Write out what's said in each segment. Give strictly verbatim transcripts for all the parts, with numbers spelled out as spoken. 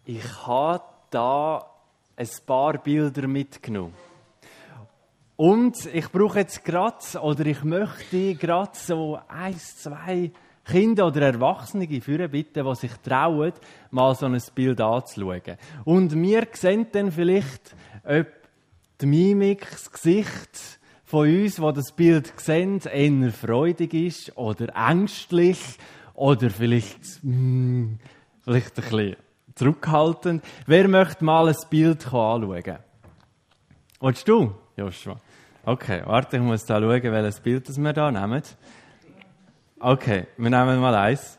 Ich habe da ein paar Bilder mitgenommen. Und ich brauche jetzt gerade, oder ich möchte gerade so eins, zwei Kinder oder Erwachsene führen bitten, die sich trauen, mal so ein Bild anzuschauen. Und wir sehen dann vielleicht, ob die Mimik, das Gesicht von uns, die das Bild sehen, eher freudig ist oder ängstlich oder vielleicht, mh, vielleicht ein bisschen zurückhaltend. Wer möchte mal ein Bild anschauen? Willst du, Joshua? Okay, warte, ich muss da schauen, welches Bild das wir da nehmen. Okay, wir nehmen mal eins.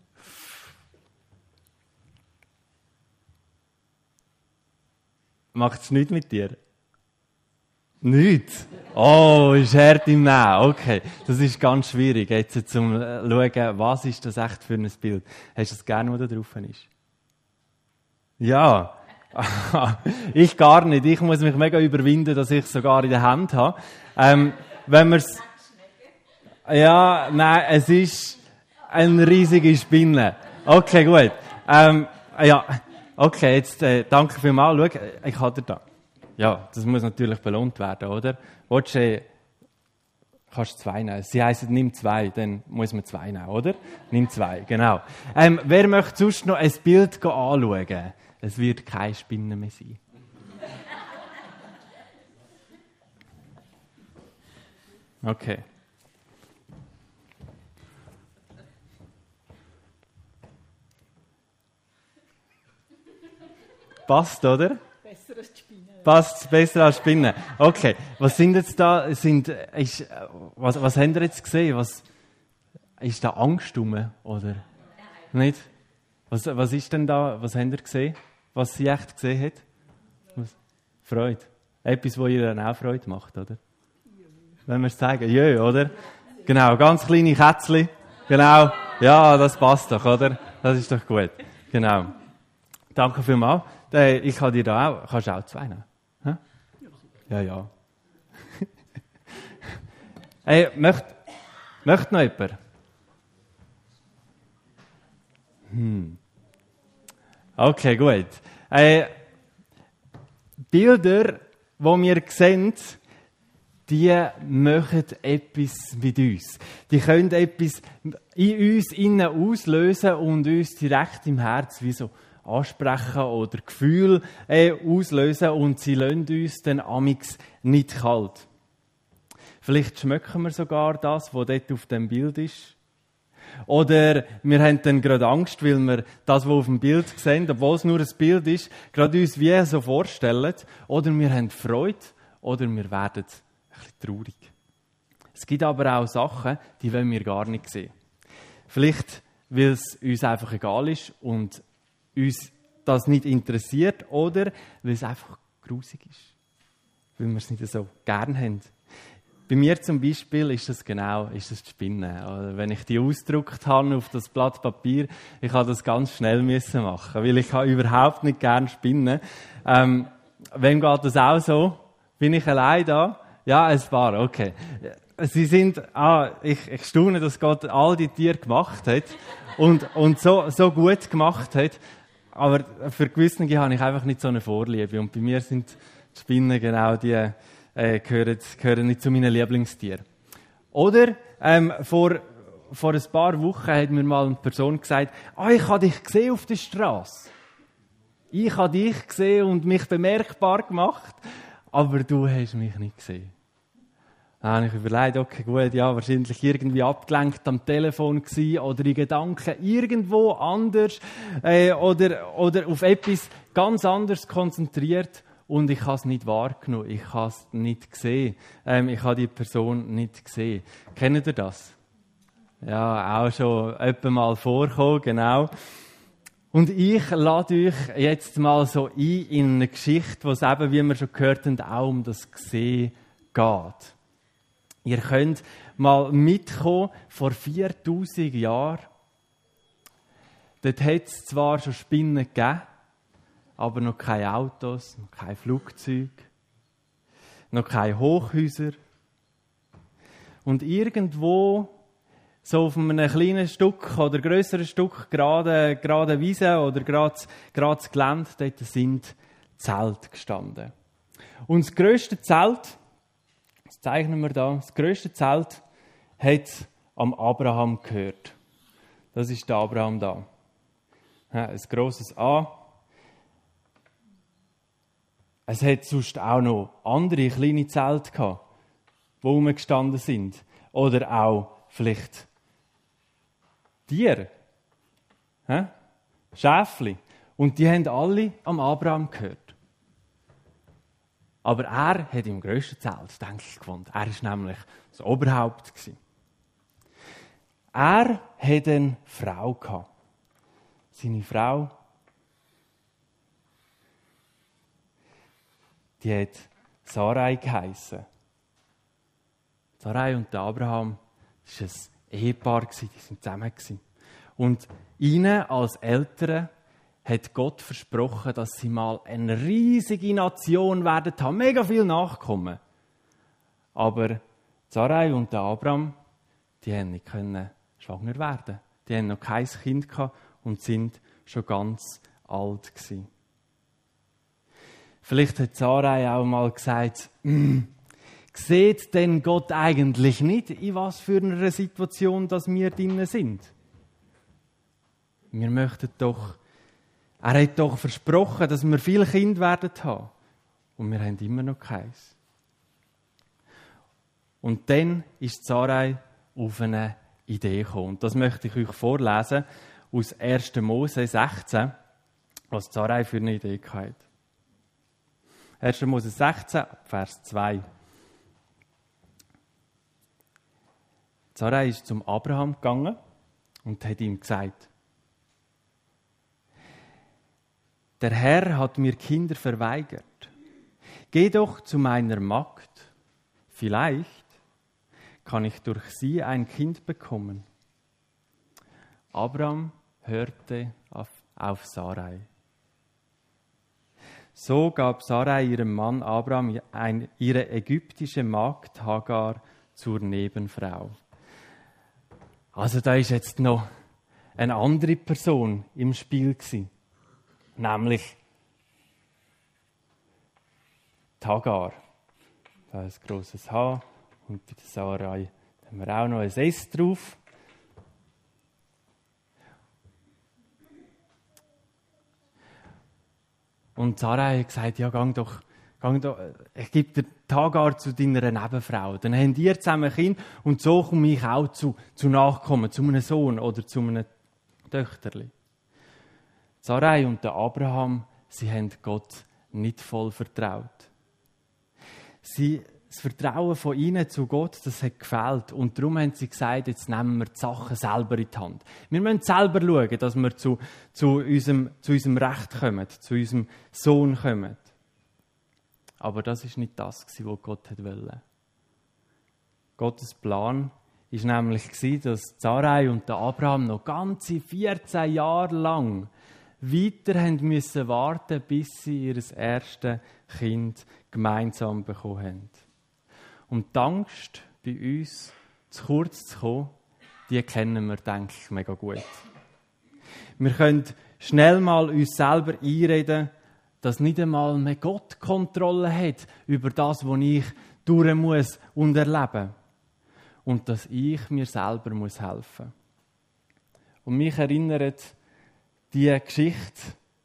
Macht es nichts mit dir? Nichts? Oh, ist hart im Nehmen. Okay, das ist ganz schwierig, jetzt zum schauen, was ist das echt für ein Bild. Hast du das gerne, was da drauf ist? Ja. Ich gar nicht. Ich muss mich mega überwinden, dass ich es sogar in der Hand habe. Ähm, wenn wir's Ja, nein, es ist eine riesige Spinne. Okay, gut. Ähm, ja, okay, jetzt äh, danke vielmals. Schau, ich habe da. Ja, das muss natürlich belohnt werden, oder? Willst du, äh, kannst du zwei nehmen? Sie heissen, nimm zwei, dann muss man zwei nehmen, oder? Nimm zwei, genau. Ähm, wer möchte sonst noch ein Bild anschauen? Es wird keine Spinne mehr sein. Okay. Passt, oder? Besser als die Spinne. Passt besser als Spinnen. Okay. Was sind jetzt da? Sind, ist, was, was habt ihr jetzt gesehen? Was, ist da Angst rum, oder? Nein. Nicht? Was, was ist denn da? Was habt ihr gesehen? Was sie echt gesehen hat? Was? Freude. Etwas, was ihr dann auch Freude macht, oder? Wenn wir es zeigen. Jö, oder? Genau. Ganz kleine Kätzchen. Genau. Ja, das passt doch, oder? Das ist doch gut. Genau. Danke vielmals. Ich kann dir da auch, kannst du auch zwei nehmen? Hä? Ja, ja. Hey, möchte, möchte noch jemand? Hm. Okay, gut. Äh, Bilder, die wir sehen, die machen etwas mit uns. Die können etwas in uns innen auslösen und uns direkt im Herz wie so ansprechen oder Gefühle äh, auslösen und sie lassen uns dann amix nicht kalt. Vielleicht schmecken wir sogar das, was dort auf dem Bild ist. Oder wir haben dann gerade Angst, weil wir das, was auf dem Bild sehen, obwohl es nur ein Bild ist, gerade uns wie so vorstellen. Oder wir haben Freude oder wir werden ein bisschen traurig. Es gibt aber auch Sachen, die wollen wir gar nicht sehen. Vielleicht, weil es uns einfach egal ist und uns das nicht interessiert oder weil es einfach grusig ist. Weil wir es nicht so gern haben. Bei mir zum Beispiel ist das genau ist das die Spinne. Oder wenn ich die ausgedruckt habe auf das Blatt Papier, ich habe das ganz schnell müssen machen, weil ich habe überhaupt nicht gern Spinnen. Ähm, wem geht das auch so? Bin ich allein da? Ja, es war okay. Sie sind, ah, ich, ich staune, dass Gott all die Tiere gemacht hat und und so so gut gemacht hat. Aber für gewisse habe ich einfach nicht so eine Vorliebe und bei mir sind die Spinnen genau die. Äh, gehören, gehören nicht zu meinen Lieblingstieren. Oder ähm, vor, vor ein paar Wochen hat mir mal eine Person gesagt, ah, ich habe dich gesehen auf der Straße. Ich habe dich gesehen und mich bemerkbar gemacht, aber du hast mich nicht gesehen. Dann habe ich überlegt, okay, gut, ja, wahrscheinlich irgendwie abgelenkt am Telefon gewesen oder in Gedanken irgendwo anders äh, oder, oder auf etwas ganz anderes konzentriert. Und ich habe es nicht wahrgenommen, ich habe es nicht gesehen. Ähm, ich habe die Person nicht gesehen. Kennt ihr das? Ja, auch schon öppe mal vorkommen, genau. Und ich lade euch jetzt mal so ein in eine Geschichte, wo es eben, wie wir schon gehört haben, auch um das Sehen geht. Ihr könnt mal mitkommen, vor viertausend Jahren. Dort hat es zwar schon Spinnen gegeben, aber noch keine Autos, noch kein Flugzeug, noch keine Hochhäuser. Und irgendwo so auf einem kleinen Stück oder grösseren Stück gerade, gerade Wiese oder gerade, gerade das Gelände, dort sind Zelte gestanden. Und das grösste Zelt, das zeichnen wir da, das grösste Zelt hat am Abraham gehört. Das ist der Abraham da. Ja, ein grosses A. Es hat sonst auch noch andere kleine Zelte gehabt, die rumgestanden sind. Oder auch vielleicht Tiere. Ja? Schäfli. Und die haben alle am Abraham gehört. Aber er hat im grössten Zelt, denke ich, gewohnt. Er war nämlich das Oberhaupt. Er hatte eine Frau gehabt. Seine Frau, die hat Sarai geheissen. Sarai und Abraham, das war ein Ehepaar, die waren zusammen. Und ihnen als Eltern hat Gott versprochen, dass sie mal eine riesige Nation werden haben, mega viel Nachkommen. Aber Sarai und Abraham, die haben nicht können schwanger werden. Die haben noch kein Kind gehabt und sind schon ganz alt gewesen. Vielleicht hat Sarai auch mal gesagt, mm, sieht denn Gott eigentlich nicht, in was für einer Situation dass wir drinnen sind? Wir möchten doch, er hat doch versprochen, dass wir viele Kinder werden haben. Und wir haben immer noch keins. Und dann ist Sarai auf eine Idee gekommen. Und das möchte ich euch vorlesen aus erster Mose sechzehn, was Sarai für eine Idee hatte. erster Mose sechzehn, Vers zwei. Sarai ist zum Abraham gegangen und hat ihm gesagt: Der Herr hat mir Kinder verweigert. Geh doch zu meiner Magd. Vielleicht kann ich durch sie ein Kind bekommen. Abraham hörte auf, auf Sarai. So gab Sarai ihrem Mann Abraham ein, ihre ägyptische Magd Hagar zur Nebenfrau. Also da ist jetzt noch eine andere Person im Spiel gewesen, nämlich die Hagar. Da ist ein grosses H und bei der Sarai haben wir auch noch ein S drauf. Und Sarai hat gesagt, ja, gang doch, gang doch, ich gebe dir die Hagar zu deiner Nebenfrau. Dann haben ihr zusammen ein Kind und so komme ich auch zu, zu Nachkommen, zu einem Sohn oder zu einem Töchterli. Sarai und der Abraham, sie haben Gott nicht voll vertraut. Sie, das Vertrauen von ihnen zu Gott, das hat gefehlt. Und darum haben sie gesagt, jetzt nehmen wir die Sachen selber in die Hand. Wir müssen selber schauen, dass wir zu, zu, unserem, zu unserem Recht kommen, zu unserem Sohn kommen. Aber das war nicht das, was Gott wollte. Gottes Plan war nämlich, dass Sarai und der Abraham noch ganze vierzehn Jahre lang weiter haben müssen warten, bis sie ihr erstes Kind gemeinsam bekommen haben. Und die Angst, bei uns zu kurz zu kommen, die kennen wir, denke ich, mega gut. Wir können schnell mal uns selber einreden, dass nicht einmal mehr Gott Kontrolle hat über das, was ich durch muss und erleben. Und dass ich mir selber muss helfen muss. Und mich erinnert die Geschichte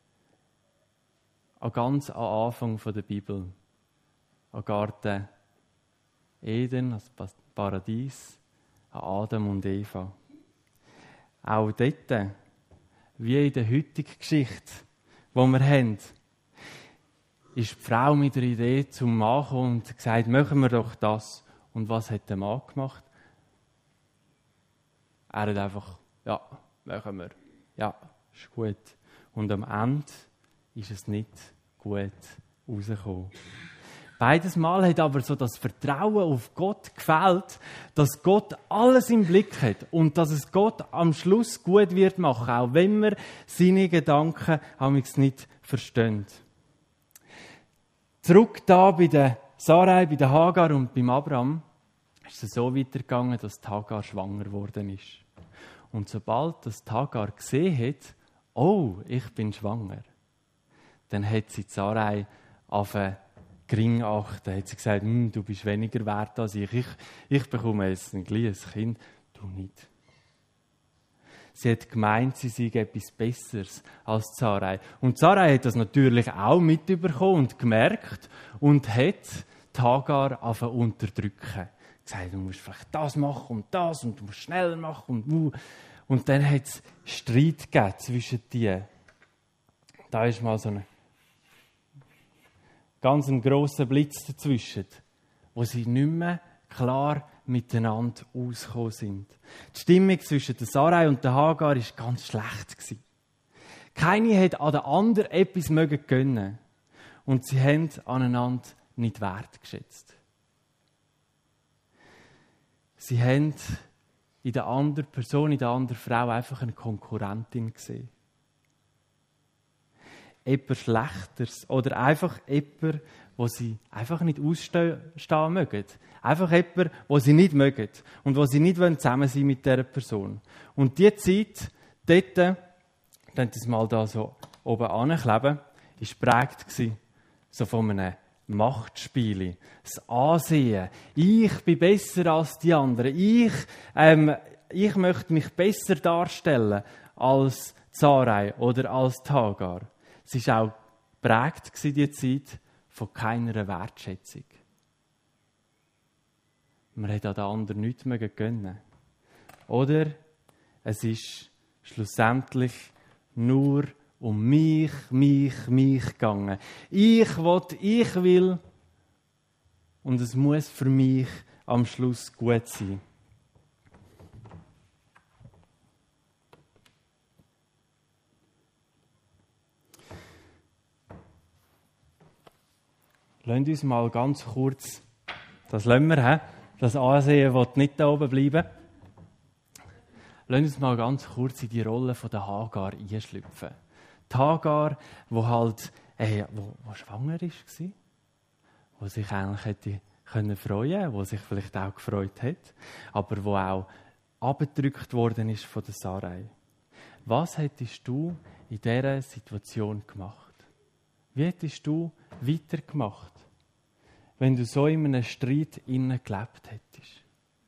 an ganz am Anfang der Bibel. An Garten Eden, das Paradies, an Adam und Eva. Auch dort, wie in der heutigen Geschichte, die wir haben, ist die Frau mit der Idee zum Mann gekommen und gesagt, machen wir doch das. Und was hat der Mann gemacht? Er hat einfach, ja, machen wir. Ja, ist gut. Und am Ende ist es nicht gut rausgekommen. Beides Mal hat aber so das Vertrauen auf Gott gefehlt, dass Gott alles im Blick hat und dass es Gott am Schluss gut wird machen, auch wenn wir seine Gedanken nicht verstehen. Zurück da bei der Sarai, bei der Hagar und beim Abraham ist es so weitergegangen, dass Hagar schwanger geworden ist. Und sobald das Hagar gesehen hat, oh, ich bin schwanger, dann hat sie Sarai angefangen gering achten. Hat sie gesagt, du bist weniger wert als ich. Ich, ich bekomme jetzt ein kleines Kind, du nicht. Sie hat gemeint, sie sei etwas Besseres als Sarai. Und Sarai hat das natürlich auch mitbekommen und gemerkt und hat die Hagar angefangen zu unterdrücken. Gesagt, du musst vielleicht das machen und das und du musst schneller machen und und dann hat es Streit gegeben zwischen die. Da ist mal so ein ganz ein grosser Blitz dazwischen, wo sie nicht mehr klar miteinander ausgekommen sind. Die Stimmung zwischen der Sarai und der Hagar war ganz schlecht. Keine hat an der anderen etwas mögen gönnen. Und sie haben aneinander nicht wertgeschätzt. Sie haben in der anderen Person, in der anderen Frau einfach eine Konkurrentin gesehen. Etwas Schlechteres oder einfach etwas, wo sie einfach nicht ausstehen mögen. Einfach etwas, wo sie nicht mögen und wo sie nicht zusammen sein mit dieser Person. Und diese Zeit, dort, dann das mal da so oben ankleben, war geprägt so von einem Machtspiel. Das Ansehen. Ich bin besser als die anderen. Ich, ähm, ich möchte mich besser darstellen als Sarai oder als Hagar. Es war auch geprägt, diese Zeit, von keiner Wertschätzung. Man hat an den anderen nichts mehr gönnen. Oder es ist schlussendlich nur um mich, mich, mich gegangen. Ich will, ich will. Und es muss für mich am Schluss gut sein. Lasst uns mal ganz kurz, das lassen wir, he? Das Ansehen will nicht da oben bleiben. Lasst uns mal ganz kurz in die Rolle von der Hagar einschlüpfen. Die Hagar, die halt, äh, wo, wo schwanger war, wo sich eigentlich hätte können freuen, wo sich vielleicht auch gefreut hat, aber wo auch abgedrückt worden ist von der Sarai. Was hättest du in dieser Situation gemacht? Wie hättest du weitergemacht, wenn du so in einem Streit innen gelebt hättest?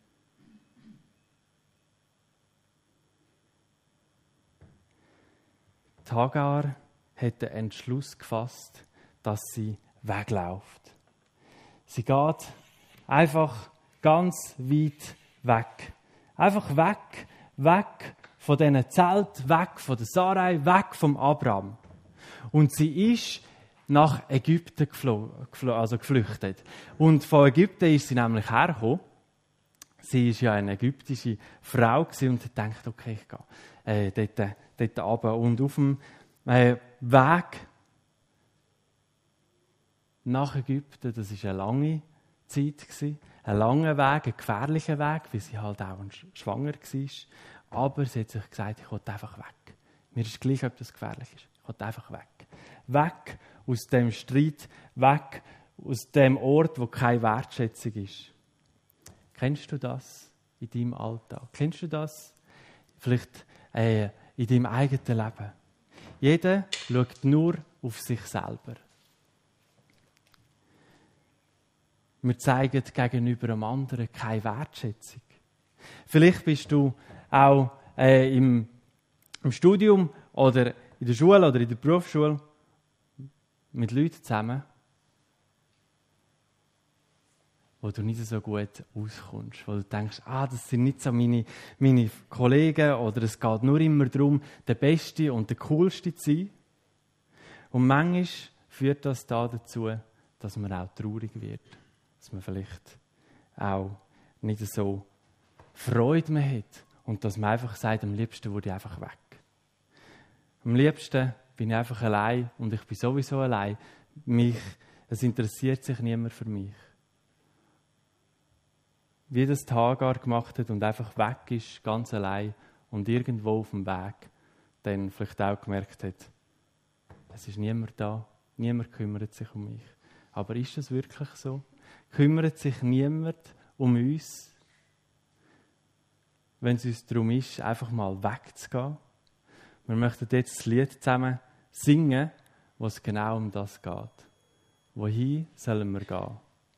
Die Hagar hat den Entschluss gefasst, dass sie wegläuft. Sie geht einfach ganz weit weg. Einfach weg, weg von diesen Zelt, weg von der Sarai, weg vom Abraham. Und sie ist nach Ägypten geflo- geflo- also geflüchtet. Und von Ägypten ist sie nämlich hergekommen. Sie war ja eine ägyptische Frau und hat gedacht, okay, ich gehe äh, dort, dort runter. Und auf dem äh, Weg nach Ägypten, das war eine lange Zeit, gewesen, ein langer Weg, ein gefährlicher Weg, weil sie halt auch schwanger war. Aber sie hat sich gesagt, ich will einfach weg. Mir ist gleich, ob das gefährlich ist. Ich will einfach weg. Weg aus dem Streit, weg aus dem Ort, wo keine Wertschätzung ist. Kennst du das in deinem Alltag? Kennst du das vielleicht äh, in deinem eigenen Leben? Jeder schaut nur auf sich selber. Wir zeigen gegenüber dem anderen keine Wertschätzung. Vielleicht bist du auch äh, im, im Studium oder in der Schule oder in der Berufsschule mit Leuten zusammen, wo du nicht so gut auskommst, wo du denkst, ah, das sind nicht so meine, meine Kollegen oder es geht nur immer darum, der Beste und der Coolste zu sein. Und manchmal führt das da dazu, dass man auch traurig wird. Dass man vielleicht auch nicht so Freude mehr hat und dass man einfach sagt, am liebsten würde ich einfach weg. Am liebsten bin ich einfach allein und ich bin sowieso allein. Mich, es interessiert sich niemand für mich. Wie das die Hagar gemacht hat und einfach weg ist, ganz allein und irgendwo auf dem Weg dann vielleicht auch gemerkt hat, es ist niemand da, niemand kümmert sich um mich. Aber ist das wirklich so? Kümmert sich niemand um uns? wenn es uns darum ist, einfach mal wegzugehen. Wir möchten jetzt das Lied zusammen singen, wo es genau um das geht. Wohin sollen wir gehen?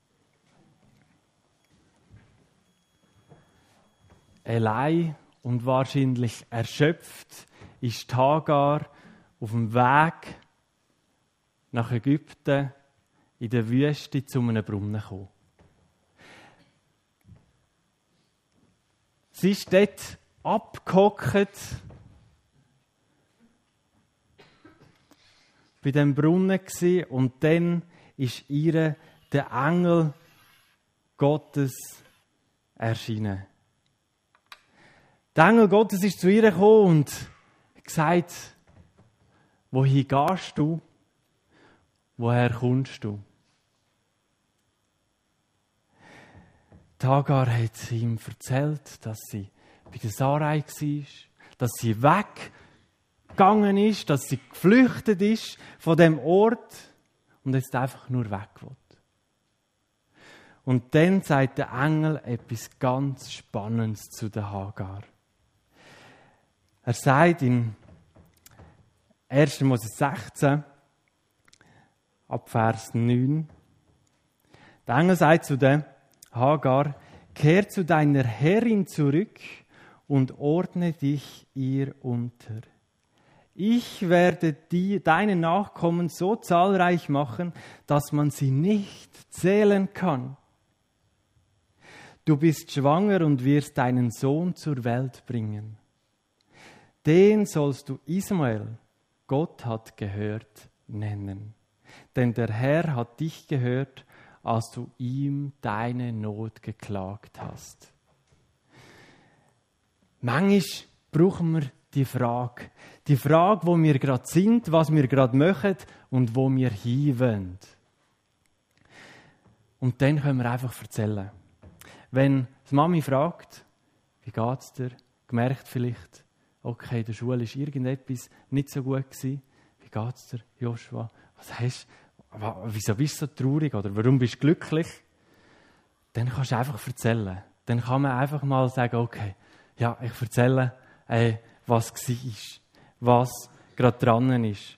Allein und wahrscheinlich erschöpft ist Hagar auf dem Weg nach Ägypten in der Wüste zu einem Brunnen gekommen. Sie ist dort abgehockt bei dem Brunnen gsi und dann ist ihr der Engel Gottes erschienen. Der Engel Gottes ist zu ihr gekommen und gesagt: Wohin gehst du? Woher kommst du? Die Hagar hat ihm erzählt, dass sie bei der Sarai war, dass sie weggegangen ist, dass sie geflüchtet ist von dem Ort und jetzt einfach nur weg will. Und dann sagt der Engel etwas ganz Spannendes zu der Hagar. Er sagt in erster Mose sechzehn, ab Vers neun, der Engel sagt zu der Hagar: Kehr zu deiner Herrin zurück und ordne dich ihr unter. Ich werde die, deine Nachkommen so zahlreich machen, dass man sie nicht zählen kann. Du bist schwanger und wirst deinen Sohn zur Welt bringen. Den sollst du Ismael, Gott hat gehört, nennen. Denn der Herr hat dich gehört, als du ihm deine Not geklagt hast. Manchmal brauchen wir die Frage. Die Frage, wo wir gerade sind, was wir gerade machen und wo wir hinwollen. Und dann können wir einfach erzählen. Wenn die Mami fragt, wie geht's dir? Gemerkt vielleicht, okay, in der Schule war irgendetwas nicht so gut gewesen. Wie geht's dir, Joshua? Was hast du? Wieso bist du so traurig? Oder warum bist du glücklich? Dann kannst du einfach erzählen. Dann kann man einfach mal sagen, okay, ja, ich erzähle, ey, was war, was gerade dran ist.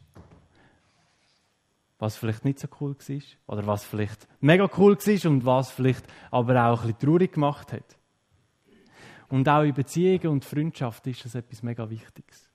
Was vielleicht nicht so cool war. Oder was vielleicht mega cool war und was vielleicht aber auch ein bisschen traurig gemacht hat. Und auch in Beziehungen und Freundschaft ist das etwas mega Wichtiges.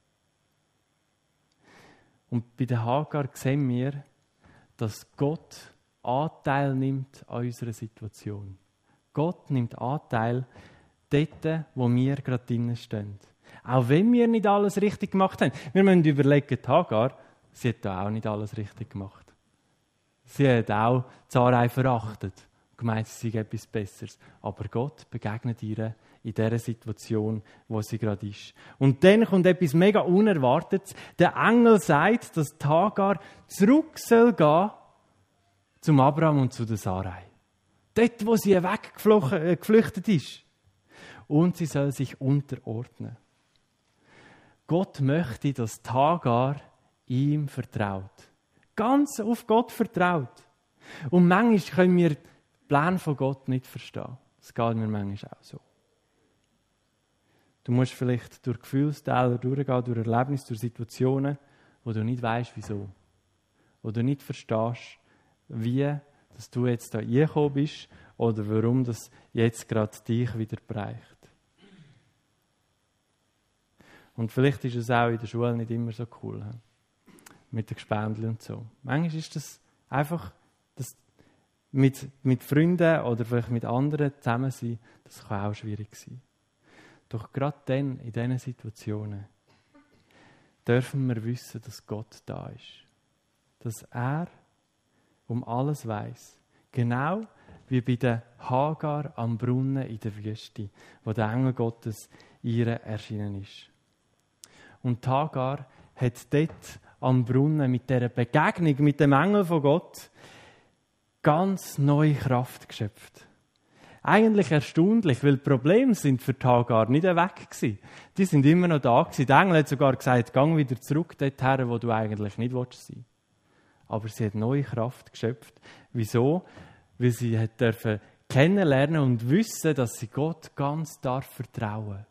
Und bei der Hagar sehen wir, dass Gott Anteil nimmt an unserer Situation. Gott nimmt Anteil dort, wo wir gerade drinnen stehen. Auch wenn wir nicht alles richtig gemacht haben. Wir müssen überlegen, die Hagar, sie hat da auch nicht alles richtig gemacht. Sie hat auch Sarai verachtet und gemeint, sie sei etwas Besseres. Aber Gott begegnet ihr in dieser Situation, wo sie gerade ist. Und dann kommt etwas mega Unerwartetes. Der Engel sagt, dass die Hagar zurück soll gehen zum Abraham und zu der Sarai. Dort, wo sie weggeflüchtet ist. Und sie soll sich unterordnen. Gott möchte, dass die Hagar ihm vertraut. Ganz auf Gott vertraut. Und manchmal können wir den Plan von Gott nicht verstehen. Das geht mir manchmal auch so. Du musst vielleicht durch Gefühlstäler durchgehen, durch Erlebnisse, durch Situationen, wo du nicht weißt, wieso. Wo du nicht verstehst, wie dass du jetzt da reingekommen bist oder warum das jetzt gerade dich wieder bereicht. Und vielleicht ist es auch in der Schule nicht immer so cool. He? Mit den Gespendli und so. Manchmal ist das einfach, das mit, mit Freunden oder vielleicht mit anderen zusammen sein, das kann auch schwierig sein. Doch gerade dann, in diesen Situationen, dürfen wir wissen, dass Gott da ist. Dass er um alles weiss. Genau wie bei der Hagar am Brunnen in der Wüste, wo der Engel Gottes ihr erschienen ist. Und Hagar hat dort am Brunnen mit dieser Begegnung mit dem Engel von Gott ganz neue Kraft geschöpft. Eigentlich erstaunlich, weil die Probleme sind für Hagar nicht weg gewesen. Die sind immer noch da gewesen. Der Engel hat sogar gesagt, gang wieder zurück dorthin, wo du eigentlich nicht sein willst. Aber sie hat neue Kraft geschöpft. Wieso? Weil sie hat dürfen kennenlernen und wissen, dass sie Gott ganz darf vertrauen.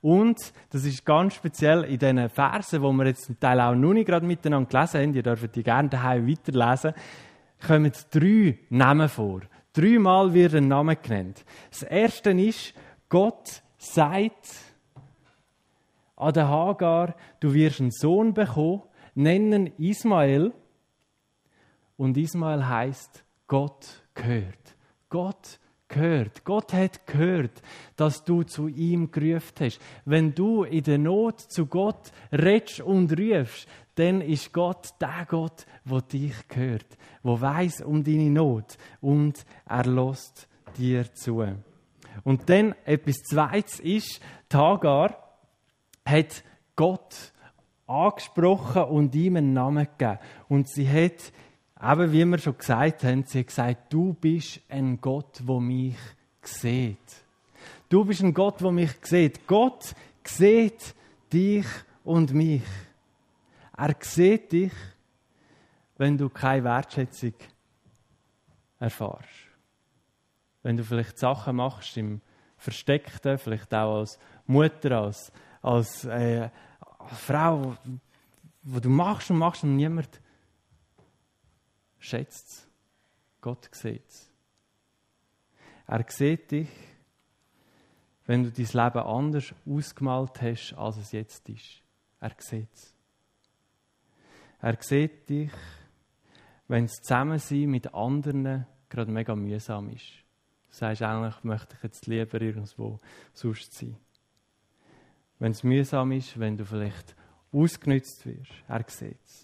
Und das ist ganz speziell in diesen Versen, die wir jetzt zum Teil auch noch nicht gerade miteinander gelesen haben, ihr dürft die gerne daheim weiterlesen, kommen drei Namen vor. Dreimal wird ein Name genannt. Das erste ist, Gott sagt an der Hagar, du wirst einen Sohn bekommen, nennen Ismael. Und Ismael heisst, Gott gehört. Gott gehört. Gott hat gehört, dass du zu ihm gerufen hast. Wenn du in der Not zu Gott redest und rufst, dann ist Gott der Gott, der dich gehört, der weiss um deine Not und er lässt dir zu. Und dann etwas Zweites ist, die Hagar hat Gott angesprochen und ihm einen Namen gegeben. Und sie hat, eben wie wir schon gesagt haben, sie hat gesagt, du bist ein Gott, der mich sieht. Du bist ein Gott, der mich sieht. Gott sieht dich und mich. Er sieht dich, wenn du keine Wertschätzung erfährst. Wenn du vielleicht Sachen machst im Versteckten, vielleicht auch als Mutter, als, als, äh, als Frau, wo du machst und machst und niemand schätzt es. Gott sieht es. Er sieht dich, wenn du dein Leben anders ausgemalt hast, als es jetzt ist. Er sieht es. Er sieht dich, wenn das Zusammensein mit anderen gerade mega mühsam ist. Du sagst eigentlich, möchte ich jetzt lieber irgendwo sonst sein. Wenn es mühsam ist, wenn du vielleicht ausgenützt wirst. Er sieht es.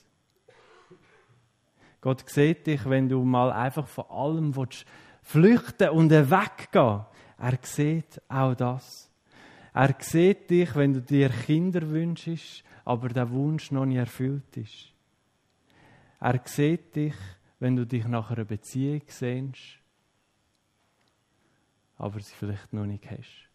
Gott sieht dich, wenn du mal einfach von allem willst, flüchten und weggehen. Er sieht auch das. Er sieht dich, wenn du dir Kinder wünschst, aber der Wunsch noch nicht erfüllt ist. Er sieht dich, wenn du dich nach einer Beziehung sehnst, aber sie vielleicht noch nicht hast.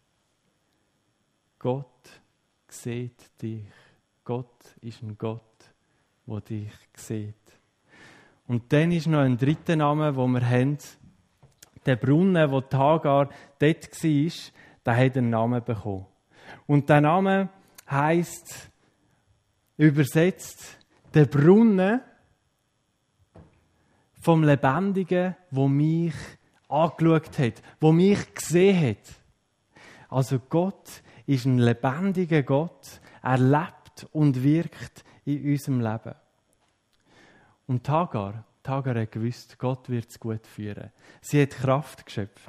Gott sieht dich. Gott ist ein Gott, der dich sieht. Und dann ist noch ein dritter Name, den wir haben. Der Brunnen, wo die Hagar dort war, der hat einen Namen bekommen. Und der Name heisst, übersetzt, der Brunnen vom Lebendigen, wo mich angeschaut hat, wo mich gesehen hat. Also Gott ist ein lebendiger Gott. Er lebt und wirkt in unserem Leben. Und Hagar, Hagar hat gewusst, Gott wird es gut führen. Sie hat Kraft geschöpft.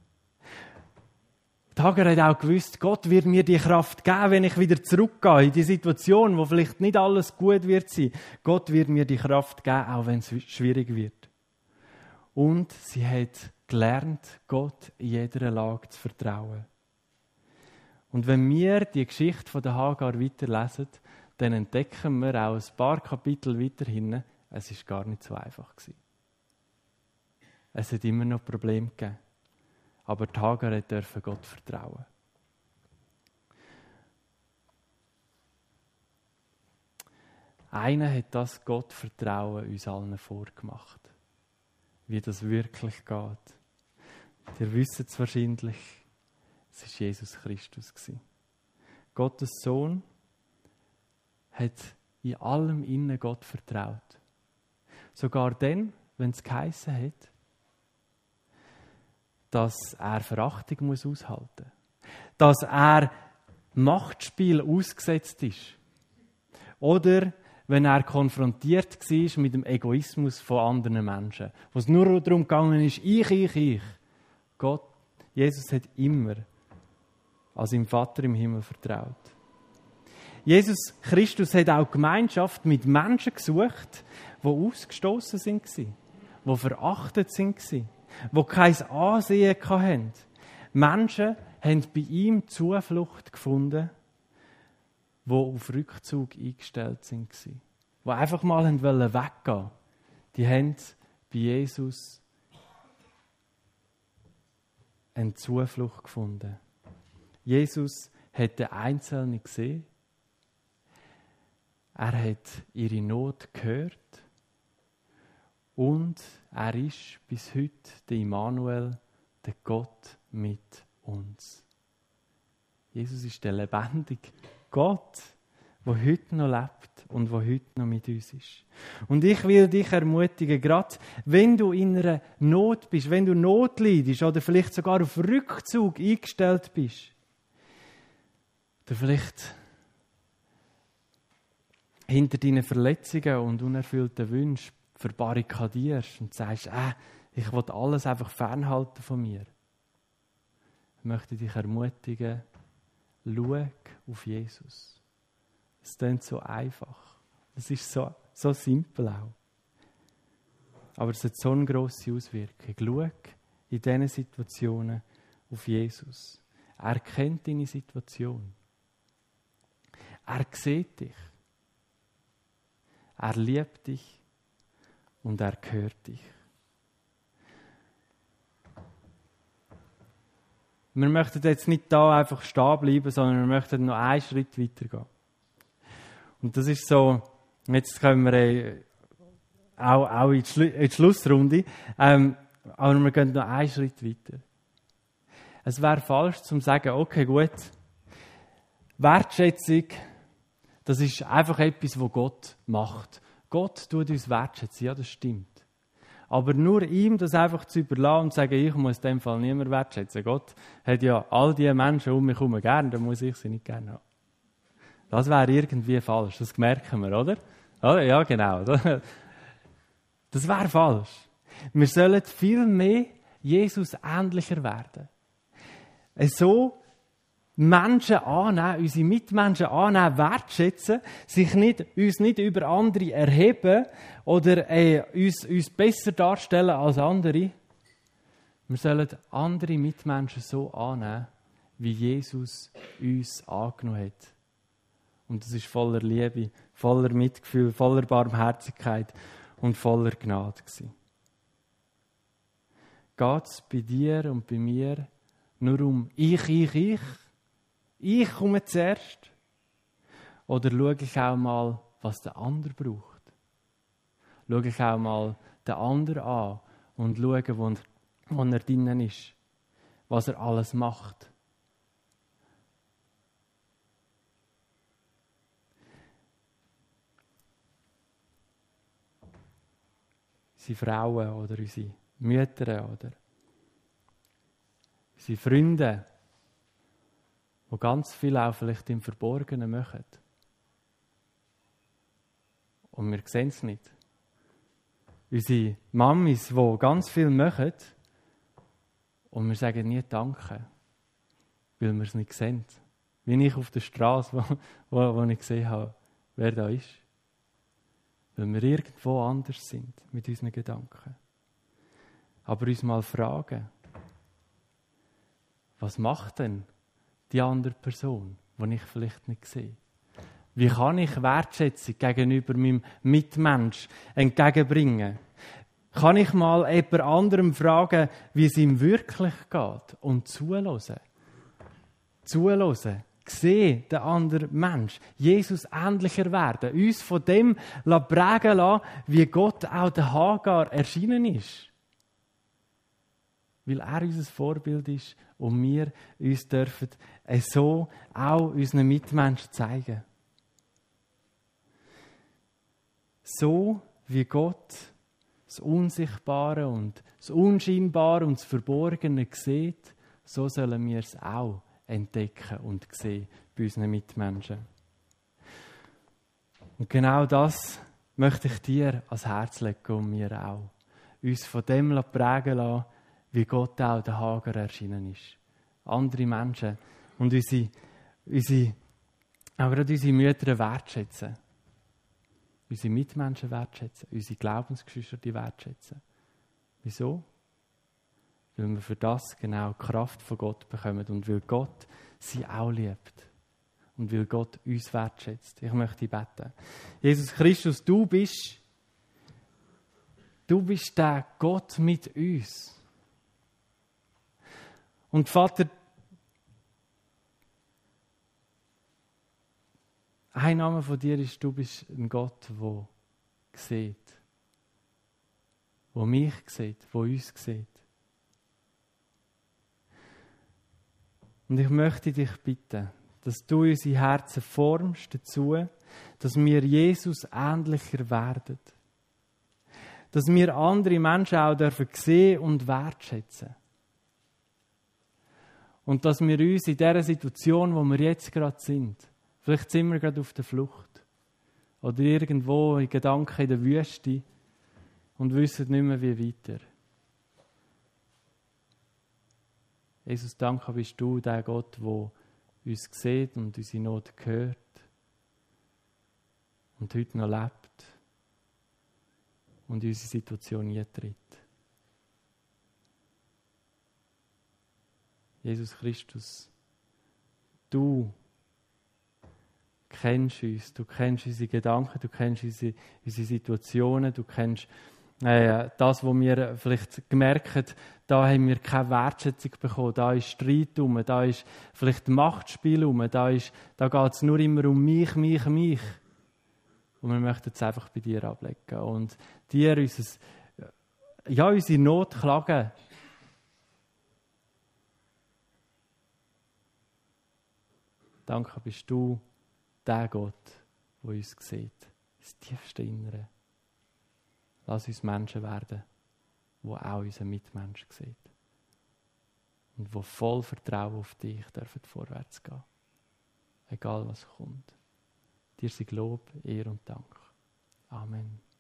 Hagar hat auch gewusst, Gott wird mir die Kraft geben, wenn ich wieder zurückgehe in die Situation, wo vielleicht nicht alles gut wird sein. Gott wird mir die Kraft geben, auch wenn es schwierig wird. Und sie hat gelernt, Gott in jeder Lage zu vertrauen. Und wenn wir die Geschichte von der Hagar weiterlesen, dann entdecken wir auch ein paar Kapitel weiterhin, es war gar nicht so einfach. Es hat immer noch Probleme gegeben. Aber die Hagar durfte Gott vertrauen. Einer hat das Gottvertrauen uns allen vorgemacht. Wie das wirklich geht. Ihr wisst es wahrscheinlich, es war Jesus Christus. Gottes Sohn hat in allem innen Gott vertraut. Sogar dann, wenn es geheissen hat, dass er Verachtung muss aushalten muss. Dass er Machtspiel ausgesetzt ist. Oder wenn er konfrontiert war mit dem Egoismus von anderen Menschen. Wo es nur darum gegangen ist, ich, ich, ich. Gott, Jesus hat immer an seinem Vater im Himmel vertraut. Jesus Christus hat auch Gemeinschaft mit Menschen gesucht, die ausgestoßen sind, die verachtet sind, die kein Ansehen hatten. Menschen haben bei ihm Zuflucht gefunden, die auf Rückzug eingestellt sind. Die einfach mal weggehen wollten. Die haben bei Jesus eine Zuflucht gefunden. Jesus hat den Einzelnen gesehen. Er hat ihre Not gehört. Und er ist bis heute der Immanuel, der Gott mit uns. Jesus ist der lebendige Gott, der heute noch lebt und der heute noch mit uns ist. Und ich will dich ermutigen, gerade wenn du in einer Not bist, wenn du Not leidest oder vielleicht sogar auf Rückzug eingestellt bist, oder vielleicht hinter deinen Verletzungen und unerfüllten Wünschen verbarrikadierst und sagst, äh, ich will alles einfach fernhalten von mir. Ich möchte dich ermutigen, schau auf Jesus. Es klingt so einfach. Es ist so, so simpel auch. Aber es hat so eine grosse Auswirkung. Schau in diesen Situationen auf Jesus. Er kennt deine Situation. Er sieht dich. Er liebt dich und er hört dich. Wir möchten jetzt nicht da einfach stehen bleiben, sondern wir möchten noch einen Schritt weitergehen. Und das ist so, jetzt kommen wir äh, auch, auch in, die Schlu- in die Schlussrunde, ähm, aber wir gehen noch einen Schritt weiter. Es wäre falsch zu sagen, okay, gut, Wertschätzung, das ist einfach etwas, was Gott macht. Gott tut uns wertschätzen, ja, das stimmt. Aber nur ihm das einfach zu überlassen und zu sagen, ich muss in dem Fall niemand wertschätzen. Gott hat ja all diese Menschen um mich herum gern, dann muss ich sie nicht gerne haben. Das wäre irgendwie falsch, das merken wir, oder? Ja, genau. Das wäre falsch. Wir sollen viel mehr Jesus ähnlicher werden. So Menschen annehmen, unsere Mitmenschen annehmen, wertschätzen, sich nicht, uns nicht über andere erheben oder äh, uns, uns besser darstellen als andere. Wir sollen andere Mitmenschen so annehmen, wie Jesus uns angenommen hat. Und das ist voller Liebe, voller Mitgefühl, voller Barmherzigkeit und voller Gnade gewesen. Geht es bei dir und bei mir nur um ich, ich, ich? Ich komme zuerst? Oder schaue ich auch mal, was der andere braucht? Schaue ich auch mal den anderen an und schaue, wo, wo er drinnen ist, was er alles macht? Unsere Frauen oder unsere Mütter oder unsere Freunde, die ganz viel auch vielleicht im Verborgenen machen. Und wir sehen es nicht. Unsere Mamis, die ganz viel machen, und wir sagen nie Danke, weil wir es nicht sehen. Wie ich auf der Straße, wo, wo, wo ich gesehen habe, wer da ist. Weil wir irgendwo anders sind mit unseren Gedanken. Aber uns mal fragen, was macht denn die andere Person, die ich vielleicht nicht sehe? Wie kann ich Wertschätzung gegenüber meinem Mitmensch entgegenbringen? Kann ich mal jemand anderem fragen, wie es ihm wirklich geht? Und zuhören. Zuhören. Sehen, den anderen Mensch. Jesus ähnlicher werden. Uns von dem prägen lassen, wie Gott auch der Hagar erschienen ist. Weil er unser Vorbild ist und wir uns dürfen so auch unseren Mitmenschen zeigen. So wie Gott das Unsichtbare und das Unscheinbare und das Verborgene sieht, so sollen wir es auch entdecken und sehen bei unseren Mitmenschen. Und genau das möchte ich dir ans Herz legen und mir auch. Uns von dem prägen lassen, wie Gott auch der Hagar erschienen ist. Andere Menschen und unsere, unsere, auch gerade unsere Mütter wertschätzen. Unsere Mitmenschen wertschätzen, unsere Glaubensgeschwister wertschätzen. Wieso? Weil wir für das genau die Kraft von Gott bekommen und weil Gott sie auch liebt. Und weil Gott uns wertschätzt. Ich möchte beten. Jesus Christus, du bist, du bist der Gott mit uns. Und Vater, ein Name von dir ist, du bist ein Gott, der sieht. Der mich sieht, der uns sieht. Und ich möchte dich bitten, dass du unsere Herzen formst dazu, dass wir Jesus ähnlicher werden. Dass wir andere Menschen auch dürfen sehen und wertschätzen. Und dass wir uns in dieser Situation, wo wir jetzt gerade sind, vielleicht sind wir gerade auf der Flucht oder irgendwo in Gedanken in der Wüste und wissen nicht mehr, wie weiter. Jesus, danke bist du der Gott, der uns sieht und unsere Not hört und heute noch lebt und in unsere Situation eintritt. Jesus Christus, du kennst uns, du kennst unsere Gedanken, du kennst unsere, unsere Situationen, du kennst äh, das, was wir vielleicht gemerkt haben, da haben wir keine Wertschätzung bekommen, da ist Streit rum, da ist vielleicht Machtspiel rum, da, ist, da geht es nur immer um mich, mich, mich. Und wir möchten es einfach bei dir ablegen und dir unser, ja, unsere Not klagen. Danke bist du der Gott, der uns sieht, das tiefste Innere. Lass uns Menschen werden, die auch unseren Mitmensch sieht. Und die voll Vertrauen auf dich dürfen vorwärts gehen. Egal was kommt. Dir sei Lob, Ehre und Dank. Amen.